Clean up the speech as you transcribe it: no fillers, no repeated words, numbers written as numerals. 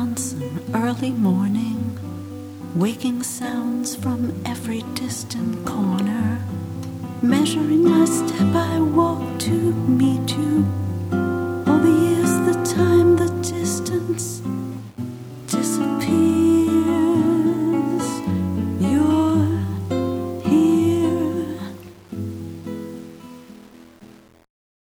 Wisconsin, early morning, waking sounds from every distant corner, measuring my steps